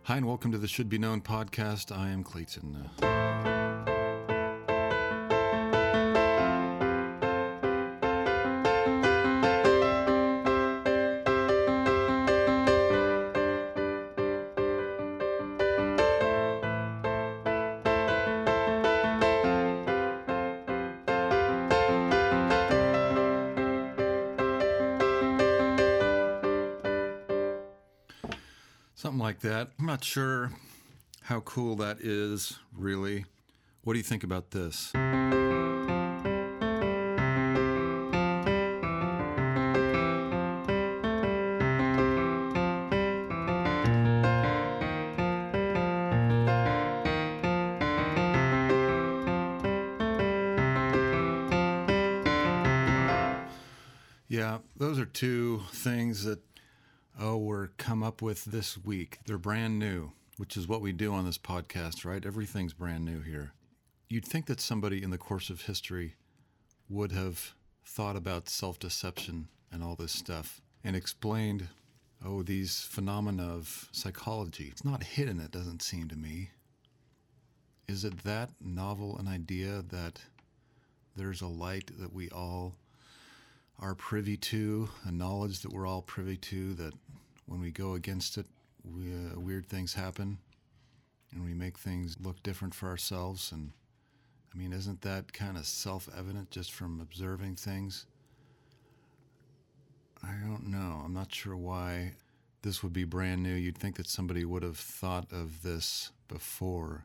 Hi, and welcome to the Should Be Known podcast. I am Clayton. Something like that. I'm not sure how cool that is, really. What do you think about this? Yeah, those are two things that were come up with this week. They're brand new, which is what we do on this podcast, right? Everything's brand new here. You'd think that somebody in the course of history would have thought about self-deception and all this stuff and explained, these phenomena of psychology. It's not hidden, it doesn't seem to me. Is it that novel an idea that there's a light that we all are privy to, a knowledge that we're all privy to, that when we go against it, weird things happen and we make things look different for ourselves? And I mean, isn't that kind of self-evident just from observing things? I don't know. I'm not sure why this would be brand new. You'd think that somebody would have thought of this before.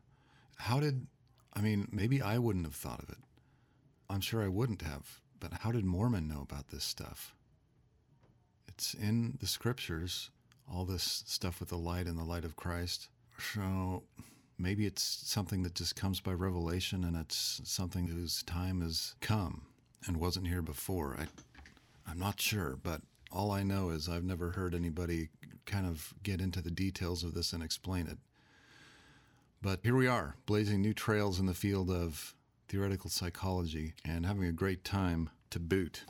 Maybe I wouldn't have thought of it. I'm sure I wouldn't have. But how did Mormon know about this stuff? It's in the scriptures, all this stuff with the light and the light of Christ. So maybe it's something that just comes by revelation, and it's something whose time has come and wasn't here before. I'm not sure, but all I know is I've never heard anybody kind of get into the details of this and explain it. But here we are, blazing new trails in the field of theoretical psychology and having a great time to boot.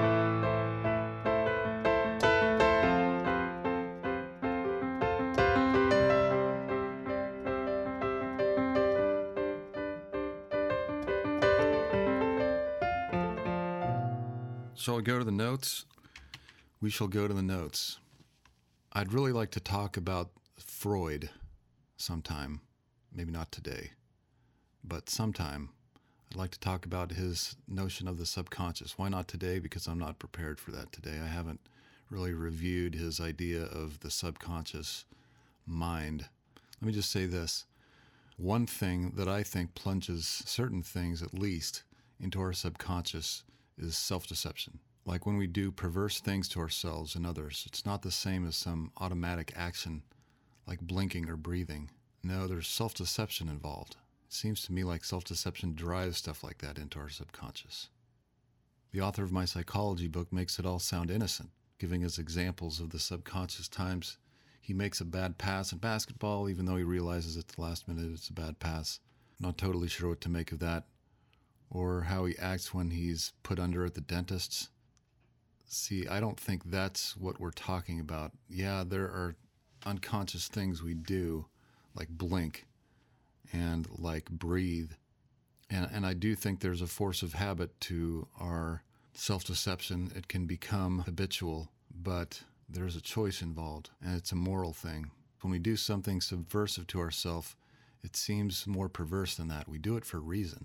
Shall we go to the notes? We shall go to the notes. I'd really like to talk about Freud sometime. Maybe not today, but sometime. I'd like to talk about his notion of the subconscious. Why not today? Because I'm not prepared for that today. I haven't really reviewed his idea of the subconscious mind. Let me just say this. One thing that I think plunges certain things, at least, into our subconscious is self-deception. Like when we do perverse things to ourselves and others, it's not the same as some automatic action like blinking or breathing. No, there's self-deception involved. It seems to me like self-deception drives stuff like that into our subconscious. The author of my psychology book makes it all sound innocent, giving us examples of the subconscious times he makes a bad pass in basketball, even though he realizes at the last minute it's a bad pass. I'm not totally sure what to make of that. Or how he acts when he's put under at the dentist's. See, I don't think that's what we're talking about. Yeah, there are unconscious things we do, like blink and like breathe. And I do think there's a force of habit to our self-deception. It can become habitual, but there's a choice involved, and it's a moral thing. When we do something subversive to ourselves, it seems more perverse than that. We do it for a reason.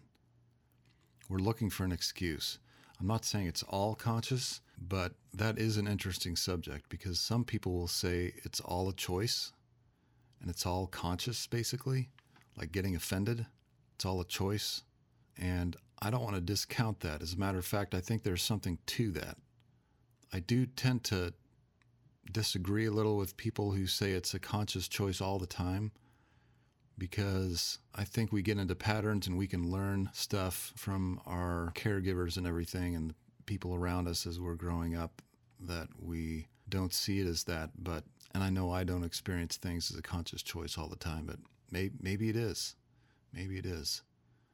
We're looking for an excuse. I'm not saying it's all conscious, but that is an interesting subject because some people will say it's all a choice and it's all conscious, basically. Like getting offended, it's all a choice. And I don't want to discount that. As a matter of fact, I think there's something to that. I do tend to disagree a little with people who say it's a conscious choice all the time, because I think we get into patterns and we can learn stuff from our caregivers and everything and the people around us as we're growing up that we don't see it as that. And I know I don't experience things as a conscious choice all the time, but maybe it is. Maybe it is.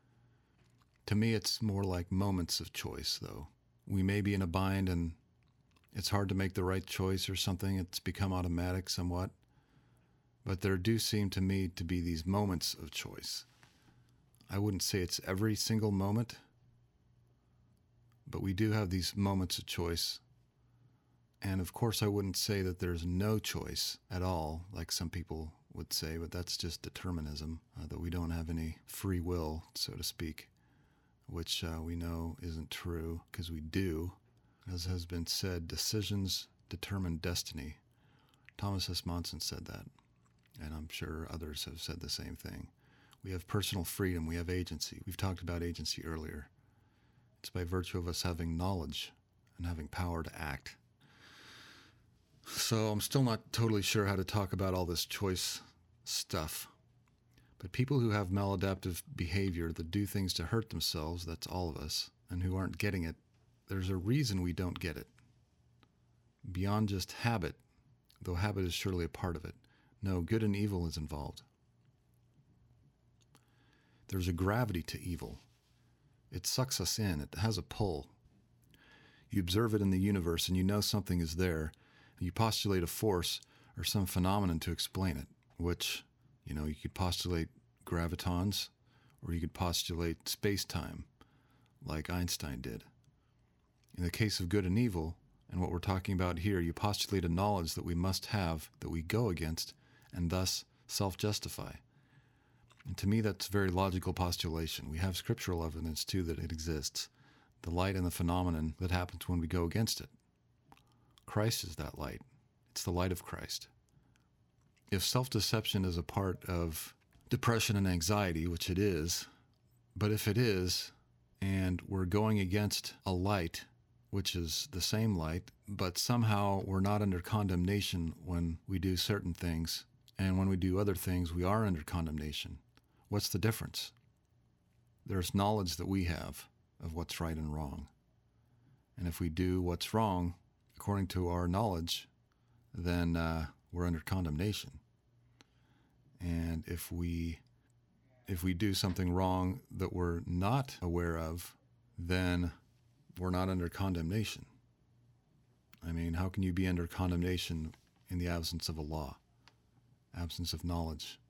To me, it's more like moments of choice, though. We may be in a bind and it's hard to make the right choice or something. It's become automatic somewhat. But there do seem to me to be these moments of choice. I wouldn't say it's every single moment, but we do have these moments of choice. And of course, I wouldn't say that there's no choice at all, like some people would say, but that's just determinism, that we don't have any free will, so to speak, which we know isn't true because we do. As has been said, decisions determine destiny. Thomas S. Monson said that, and I'm sure others have said the same thing. We have personal freedom. We have agency. We've talked about agency earlier. It's by virtue of us having knowledge and having power to act. So I'm still not totally sure how to talk about all this choice stuff. But people who have maladaptive behavior that do things to hurt themselves, that's all of us, and who aren't getting it, there's a reason we don't get it. Beyond just habit, though habit is surely a part of it. No, good and evil is involved. There's a gravity to evil. It sucks us in. It has a pull. You observe it in the universe and you know something is there. You postulate a force or some phenomenon to explain it, which, you could postulate gravitons or you could postulate space-time like Einstein did. In the case of good and evil, and what we're talking about here, you postulate a knowledge that we must have, that we go against, and thus self-justify. And to me, that's a very logical postulation. We have scriptural evidence, too, that it exists. The light and the phenomenon that happens when we go against it. Christ is that light. It's the light of Christ. If self-deception is a part of depression and anxiety, which it is, but if it is, and we're going against a light, which is the same light, but somehow we're not under condemnation when we do certain things, and when we do other things, we are under condemnation. What's the difference? There's knowledge that we have of what's right and wrong. And if we do what's wrong, according to our knowledge, then we're under condemnation. And if we do something wrong that we're not aware of, then we're not under condemnation. I mean, how can you be under condemnation in the absence of a law, absence of knowledge?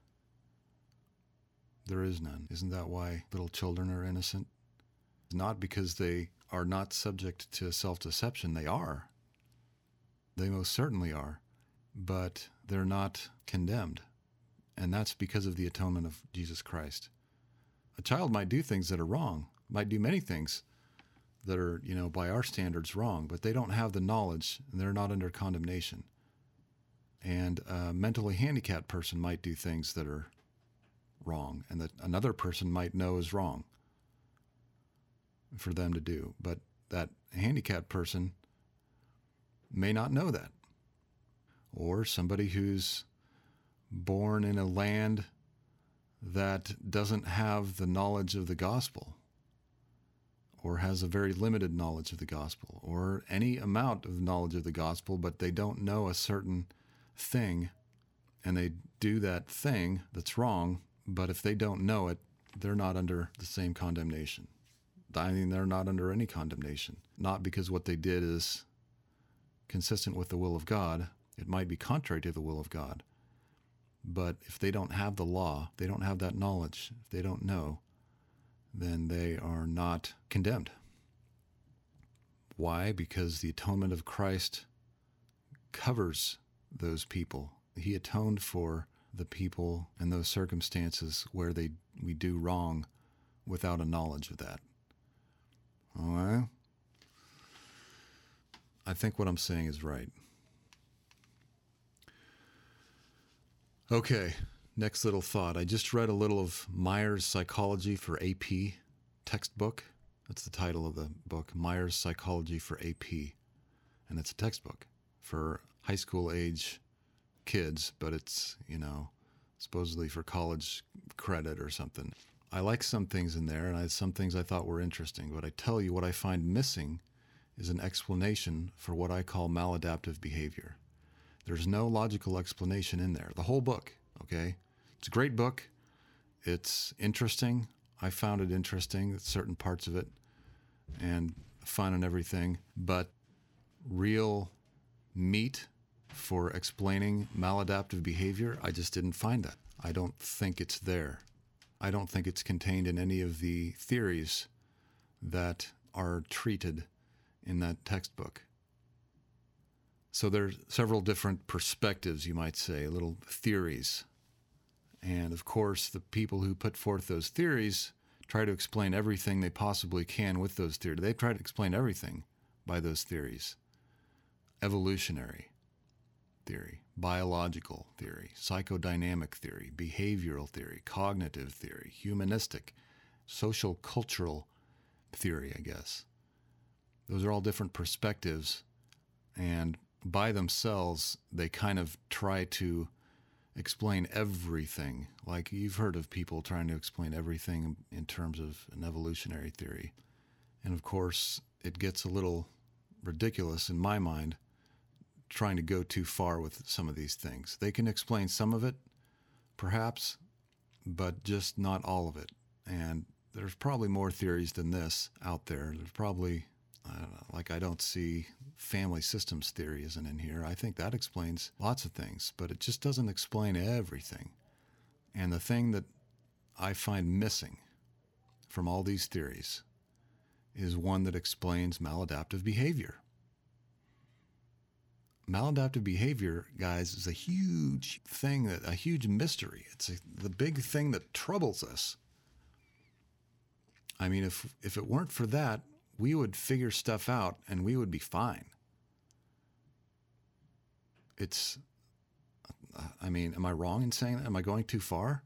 There is none. Isn't that why little children are innocent? Not because they are not subject to self-deception. They are. They most certainly are. But they're not condemned. And that's because of the atonement of Jesus Christ. A child might do things that are wrong, might do many things that are, by our standards wrong, but they don't have the knowledge and they're not under condemnation. And a mentally handicapped person might do things that are wrong and that another person might know is wrong for them to do. But that handicapped person may not know that. Or somebody who's born in a land that doesn't have the knowledge of the gospel, or has a very limited knowledge of the gospel, or any amount of knowledge of the gospel, but they don't know a certain thing, and they do that thing that's wrong, but if they don't know it, they're not under the same condemnation. I mean, they're not under any condemnation. Not because what they did is consistent with the will of God. It might be contrary to the will of God. But if they don't have the law, they don't have that knowledge, if they don't know, then they are not condemned. Why? Because the atonement of Christ covers those people. He atoned for the people in those circumstances where we do wrong without a knowledge of that. All right? I think what I'm saying is right. Okay, next little thought. I just read a little of Myers' Psychology for AP textbook. That's the title of the book, Myers' Psychology for AP. And it's a textbook for high school age kids, but it's, supposedly for college credit or something. I like some things in there, and some things I thought were interesting, but I tell you what I find missing is an explanation for what I call maladaptive behavior. There's no logical explanation in there. The whole book, okay? It's a great book. It's interesting. I found it interesting, certain parts of it, and fun and everything. But real meat for explaining maladaptive behavior, I just didn't find that. I don't think it's there. I don't think it's contained in any of the theories that are treated in that textbook. So there's several different perspectives, you might say, little theories. And of course, the people who put forth those theories try to explain everything they possibly can with those theories. They try to explain everything by those theories. Evolutionary theory, biological theory, psychodynamic theory, behavioral theory, cognitive theory, humanistic, social cultural theory, I guess. Those are all different perspectives, and by themselves, they kind of try to explain everything. Like you've heard of people trying to explain everything in terms of an evolutionary theory. And of course, it gets a little ridiculous in my mind trying to go too far with some of these things. They can explain some of it, perhaps, but just not all of it. And there's probably more theories than this out there. There's probably, I don't know, like I don't see family systems theory isn't in here. I think that explains lots of things, but it just doesn't explain everything. And the thing that I find missing from all these theories is one that explains maladaptive behavior. Maladaptive behavior, guys, is a huge thing, a huge mystery. It's the big thing that troubles us. I mean, if it weren't for that, we would figure stuff out and we would be fine. Am I wrong in saying that? Am I going too far?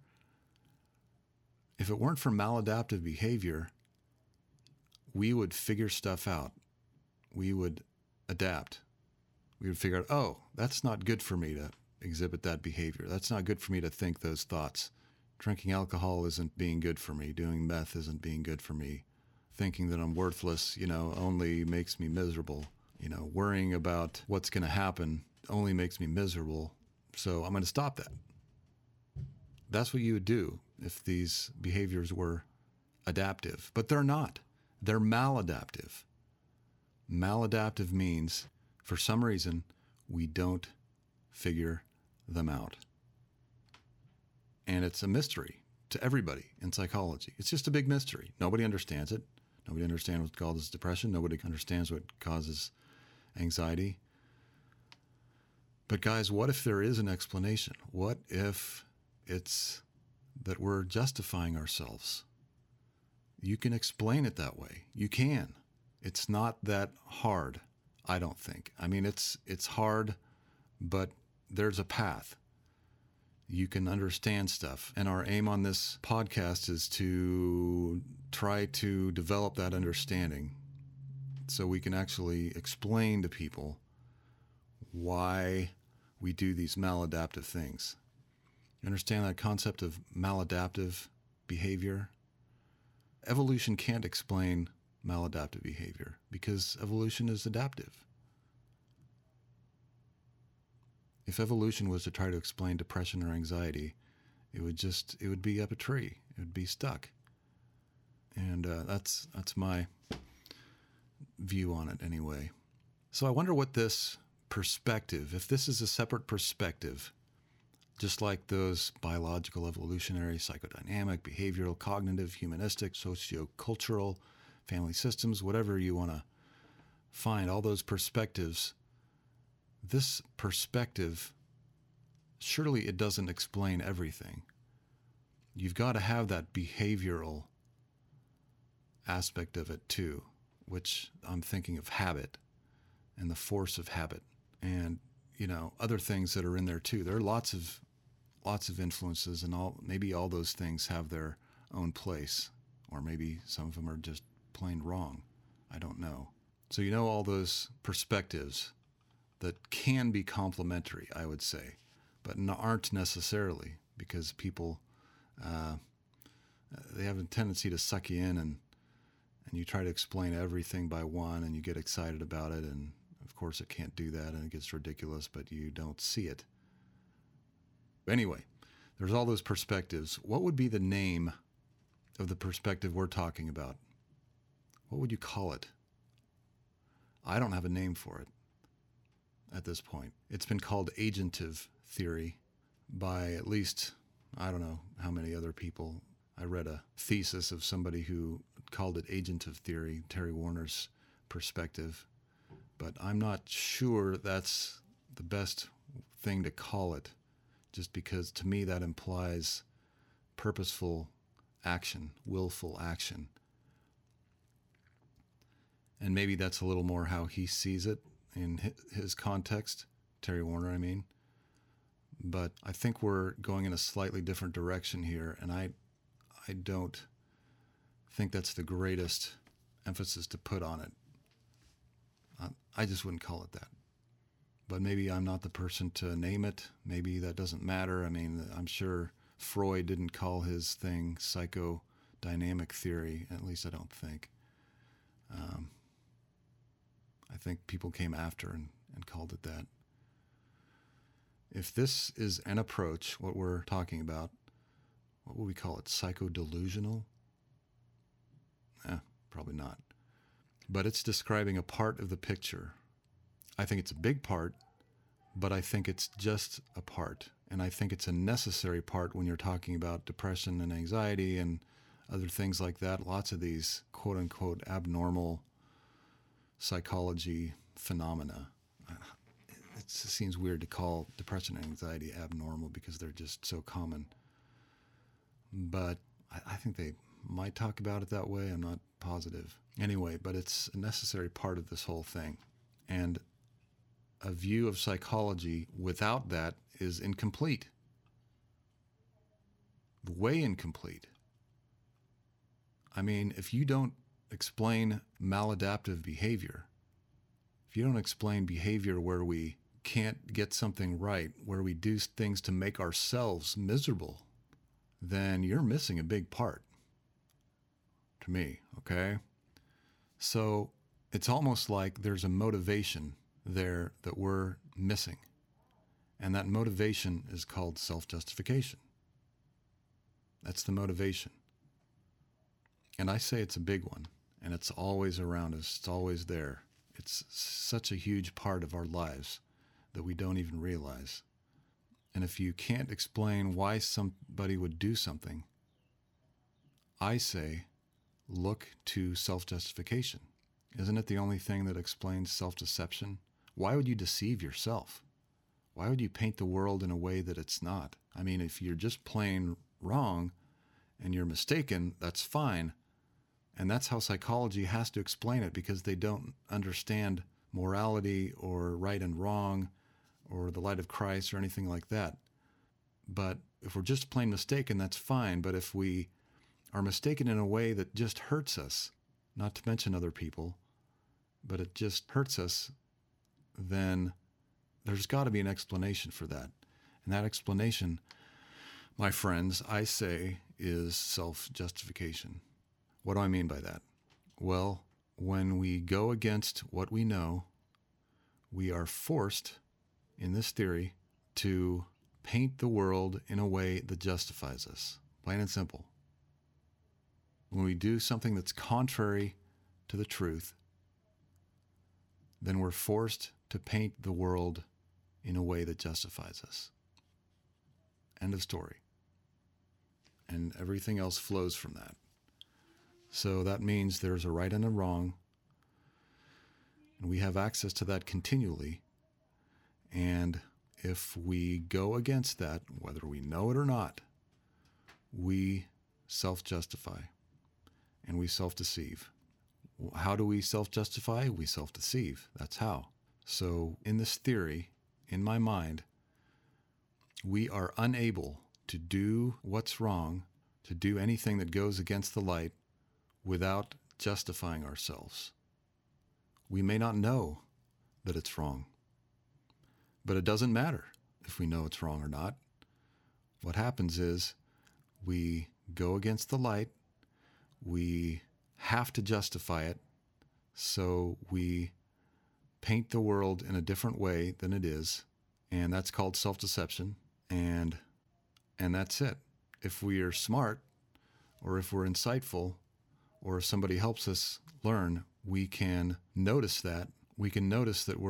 If it weren't for maladaptive behavior, we would figure stuff out. We would adapt. We would figure out, oh, that's not good for me to exhibit that behavior. That's not good for me to think those thoughts. Drinking alcohol isn't being good for me. Doing meth isn't being good for me. Thinking that I'm worthless, only makes me miserable. Worrying about what's going to happen only makes me miserable. So I'm going to stop that. That's what you would do if these behaviors were adaptive. But they're not. They're maladaptive. Maladaptive means, for some reason, we don't figure them out. And it's a mystery to everybody in psychology. It's just a big mystery. Nobody understands it. Nobody understands what causes depression. Nobody understands what causes anxiety. But guys, what if there is an explanation? What if it's that we're justifying ourselves? You can explain it that way. You can. It's not that hard, I don't think. I mean, it's hard, but there's a path. You can understand stuff. And our aim on this podcast is to try to develop that understanding so we can actually explain to people why we do these maladaptive things. You understand that concept of maladaptive behavior? Evolution can't explain maladaptive behavior because evolution is adaptive. If evolution was to try to explain depression or anxiety, it would be up a tree. It would be stuck. And that's my view on it anyway. So I wonder what this perspective, if this is a separate perspective, just like those biological, evolutionary, psychodynamic, behavioral, cognitive, humanistic, sociocultural, family systems, whatever you want to find, all those perspectives, this perspective, surely it doesn't explain everything. You've got to have that behavioral aspect of it too, which I'm thinking of habit and the force of habit and, other things that are in there too. There are lots of influences and maybe all those things have their own place, or maybe some of them are just plain wrong. I don't know. So all those perspectives that can be complementary, I would say, but aren't necessarily, because people, they have a tendency to suck you in and you try to explain everything by one and you get excited about it, and of course it can't do that and it gets ridiculous, but you don't see it. Anyway, there's all those perspectives. What would be the name of the perspective we're talking about? What would you call it? I don't have a name for it. at this point. It's been called agentive theory by at least, I don't know how many other people. I read a thesis of somebody who called it agentive theory, Terry Warner's perspective, but I'm not sure that's the best thing to call it, just because to me that implies purposeful action, willful action. And maybe that's a little more how he sees it in his context, Terry Warner, I mean. But I think we're going in a slightly different direction here, and I don't think that's the greatest emphasis to put on it. I just wouldn't call it that. But maybe I'm not the person to name it. Maybe that doesn't matter. I mean, I'm sure Freud didn't call his thing psychodynamic theory, at least I don't think. I think people came after and called it that. If this is an approach, what we're talking about, what would we call it? Psychodelusional? Probably not. But it's describing a part of the picture. I think it's a big part, but I think it's just a part. And I think it's a necessary part when you're talking about depression and anxiety and other things like that. Lots of these quote-unquote abnormal psychology phenomena. It seems weird to call depression and anxiety abnormal because they're just so common. But I think they might talk about it that way. I'm not positive. Anyway, but it's a necessary part of this whole thing. And a view of psychology without that is incomplete. Way incomplete. I mean, if you don't explain maladaptive behavior, if you don't explain behavior where we can't get something right, where we do things to make ourselves miserable, then you're missing a big part. To me, okay? So it's almost like there's a motivation there that we're missing. And that motivation is called self-justification. That's the motivation. And I say it's a big one, and it's always around us. It's always there. It's such a huge part of our lives that we don't even realize. And if you can't explain why somebody would do something, I say, look to self-justification. Isn't it the only thing that explains self-deception? Why would you deceive yourself? Why would you paint the world in a way that it's not? I mean, if you're just plain wrong and you're mistaken, that's fine. And that's how psychology has to explain it, because they don't understand morality or right and wrong or the light of Christ or anything like that. But if we're just plain mistaken, that's fine. But if we are mistaken in a way that just hurts us, not to mention other people, but it just hurts us, then there's got to be an explanation for that. And that explanation, my friends, I say, is self-justification. What do I mean by that? Well, when we go against what we know, we are forced, in this theory, to paint the world in a way that justifies us. Plain and simple. When we do something that's contrary to the truth, then we're forced to paint the world in a way that justifies us. End of story. And everything else flows from that. So that means there's a right and a wrong, and we have access to that continually. And if we go against that, whether we know it or not, we self-justify and we self-deceive. How do we self-justify? We self-deceive. That's how. So in this theory, in my mind, we are unable to do what's wrong, to do anything that goes against the light without justifying ourselves. We may not know that it's wrong, but it doesn't matter if we know it's wrong or not. What happens is we go against the light, we have to justify it, so we paint the world in a different way than it is, and that's called self-deception, and that's it. If we are smart, or if we're insightful, or if somebody helps us learn, we can notice that. We can notice that we're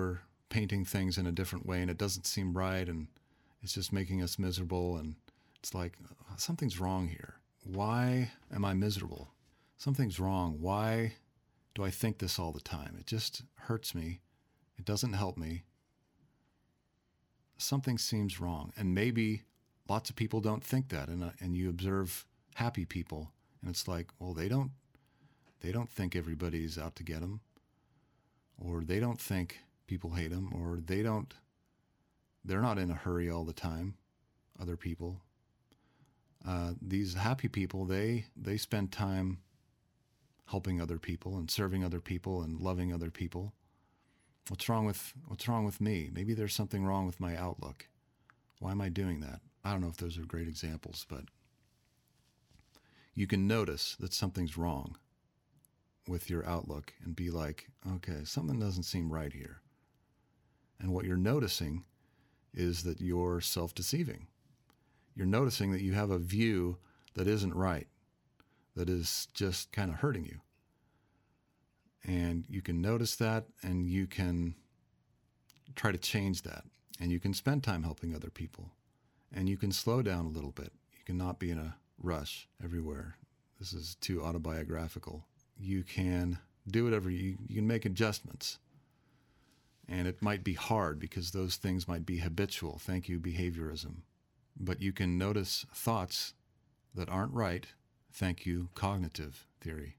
painting things in a different way and it doesn't seem right and it's just making us miserable. And it's like, something's wrong here. Why am I miserable? Something's wrong. Why do I think this all the time? It just hurts me. It doesn't help me. Something seems wrong. And maybe lots of people don't think that. And you observe happy people and it's like, well, they don't think everybody's out to get them, or they don't think people hate them, or they're not in a hurry all the time. Other people, these happy people, they spend time helping other people and serving other people and loving other people. What's wrong with me? Maybe there's something wrong with my outlook. Why am I doing that? I don't know if those are great examples, but you can notice that something's wrong with your outlook and be like, okay, something doesn't seem right here. And what you're noticing is that you're self-deceiving. You're noticing that you have a view that isn't right, that is just kind of hurting you. And you can notice that, and you can try to change that. And you can spend time helping other people. And you can slow down a little bit. You can not be in a rush everywhere. This is too autobiographical. You can do whatever, you can make adjustments. And it might be hard because those things might be habitual. Thank you, behaviorism. But you can notice thoughts that aren't right. Thank you, cognitive theory.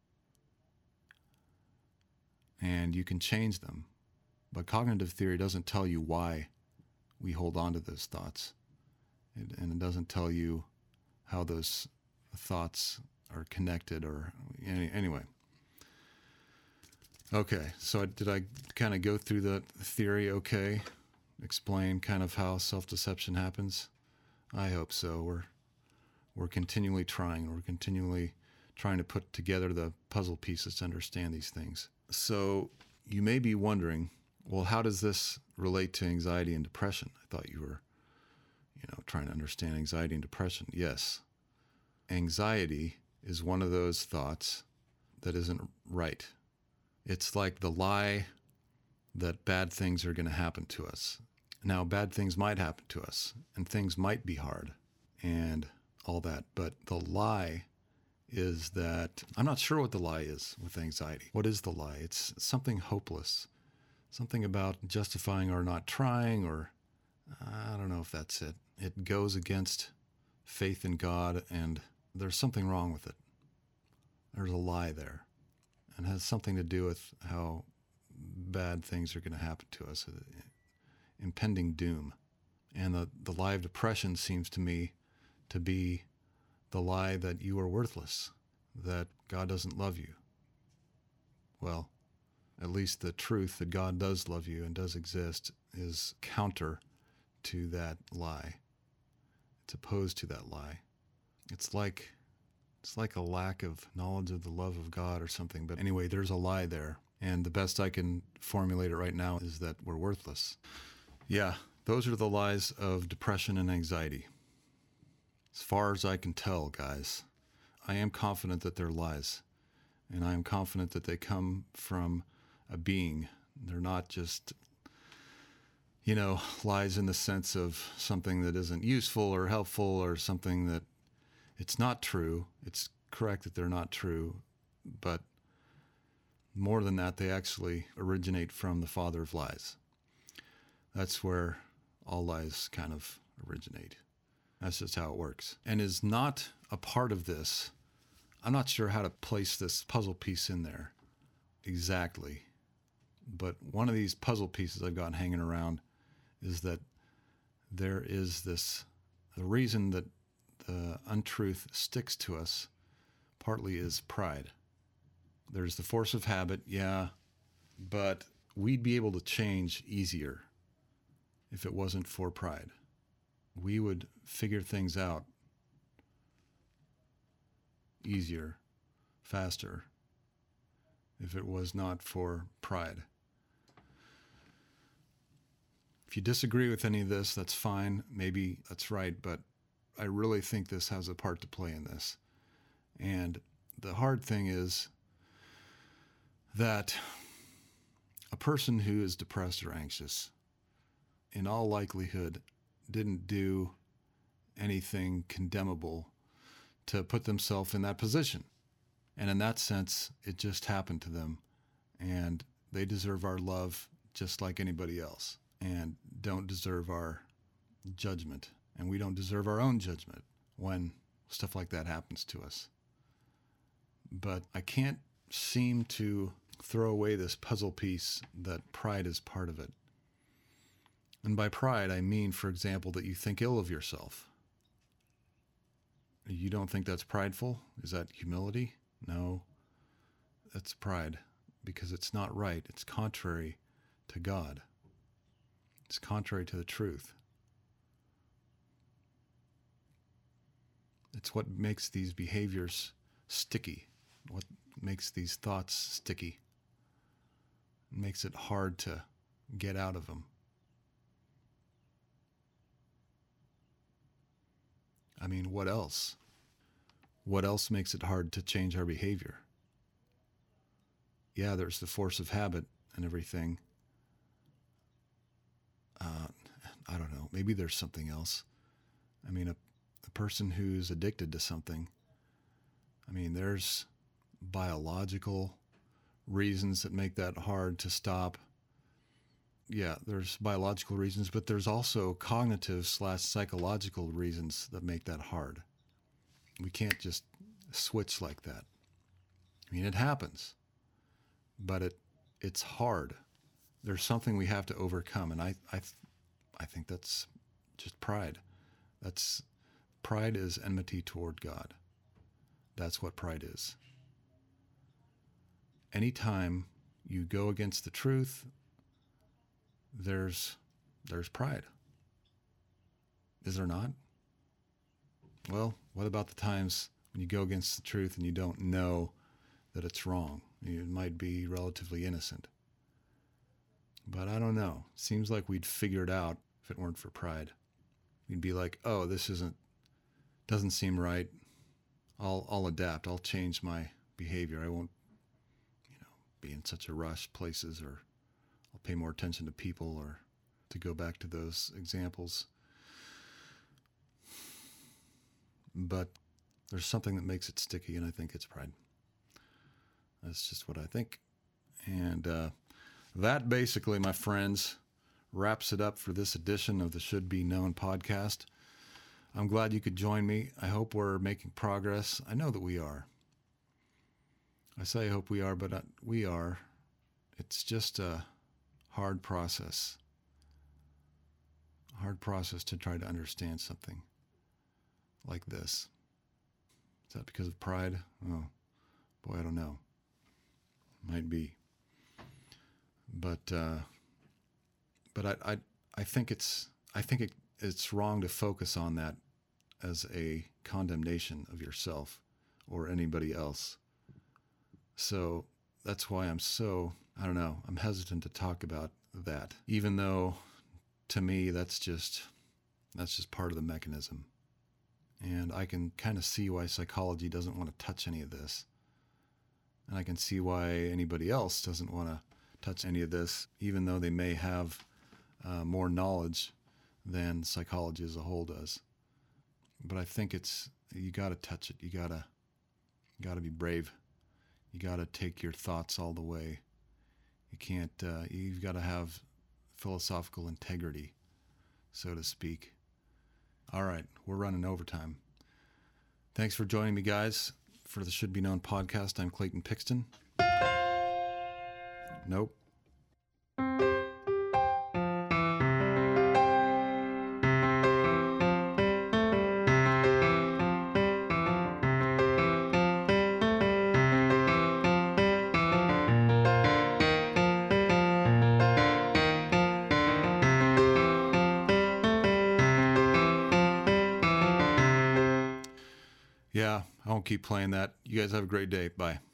And you can change them. But cognitive theory doesn't tell you why we hold on to those thoughts. And it doesn't tell you how those thoughts are connected or anyway. Okay, so did I kind of go through the theory okay? Explain kind of how self-deception happens? I hope so. We're continually trying. We're continually trying to put together the puzzle pieces to understand these things. So you may be wondering, well, how does this relate to anxiety and depression? I thought you were, trying to understand anxiety and depression. Yes. Anxiety is one of those thoughts that isn't right. It's like the lie that bad things are going to happen to us. Now, bad things might happen to us, and things might be hard, and all that. But the lie is that, I'm not sure what the lie is with anxiety. What is the lie? It's something hopeless, something about justifying or not trying, or I don't know if that's it. It goes against faith in God, and there's something wrong with it. There's a lie there, and it has something to do with how bad things are going to happen to us, impending doom. And the lie of depression seems to me to be the lie that you are worthless, that God doesn't love you. Well, at least the truth that God does love you and does exist is counter to that lie. It's opposed to that lie. It's like a lack of knowledge of the love of God or something. But anyway, there's a lie there. And the best I can formulate it right now is that we're worthless. Yeah, those are the lies of depression and anxiety. As far as I can tell, guys, I am confident that they're lies. And I am confident that they come from a being. They're not just, lies in the sense of something that isn't useful or helpful or something that it's not true. It's correct that they're not true. But more than that, they actually originate from the father of lies. That's where all lies kind of originate. That's just how it works. And is not a part of this. I'm not sure how to place this puzzle piece in there exactly. But one of these puzzle pieces I've got hanging around is that there is the reason that the untruth sticks to us partly is pride. There's the force of habit, yeah, but we'd be able to change easier if it wasn't for pride. We would figure things out easier, faster, if it was not for pride. If you disagree with any of this, that's fine. Maybe that's right, but I really think this has a part to play in this. And the hard thing is that A person who is depressed or anxious, in all likelihood, didn't do anything condemnable to put themselves in that position. And in that sense, it just happened to them. And they deserve our love just like anybody else, and don't deserve our judgment. And we don't deserve our own judgment when stuff like that happens to us. But I can't seem to throw away this puzzle piece that pride is part of it. And by pride, I mean, for example, that you think ill of yourself. You don't think that's prideful? Is that humility? No, that's pride, because it's not right. It's contrary to God. It's contrary to the truth. It's what makes these behaviors sticky, what makes these thoughts sticky. It makes it hard to get out of them. I mean, what else? What else makes it hard to change our behavior? Yeah, there's the force of habit and everything. I don't know. Maybe there's something else. I mean, a person who's addicted to something, I mean, there's biological reasons that make that hard to stop. Yeah, there's biological reasons, but there's also cognitive/psychological reasons that make that hard. We can't just switch like that. I mean, it happens, but it's hard. There's something we have to overcome, and I think that's just pride. Pride is enmity toward God. That's what pride is. Anytime you go against the truth, there's pride. Is there not? Well, what about the times when you go against the truth and you don't know that it's wrong? It might be relatively innocent. But I don't know. Seems like we'd figure it out if it weren't for pride. We'd be like, oh, this doesn't seem right. I'll adapt. I'll change my behavior. I won't, be in such a rush places, or I'll pay more attention to people, or to go back to those examples. But there's something that makes it sticky, and I think it's pride. That's just what I think. And that basically, my friends, wraps it up for this edition of the Should Be Known podcast. I'm glad you could join me. I hope we're making progress. I know that we are. I say I hope we are, but we are. It's just a hard process. A hard process to try to understand something like this. Is that because of pride? Oh, boy, I don't know. Might be. But I think it's wrong to focus on that as a condemnation of yourself or anybody else. So that's why I'm hesitant to talk about that, even though to me that's just part of the mechanism. And I can kind of see why psychology doesn't want to touch any of this. And I can see why anybody else doesn't want to touch any of this, even though they may have more knowledge than psychology as a whole does. But I think you got to touch it. You got to be brave. You got to take your thoughts all the way. You can't. You've got to have philosophical integrity, so to speak. All right, we're running overtime. Thanks for joining me, guys, for the Should Be Known podcast. I'm Clayton Pixton. Nope. Yeah, I won't keep playing that. You guys have a great day. Bye.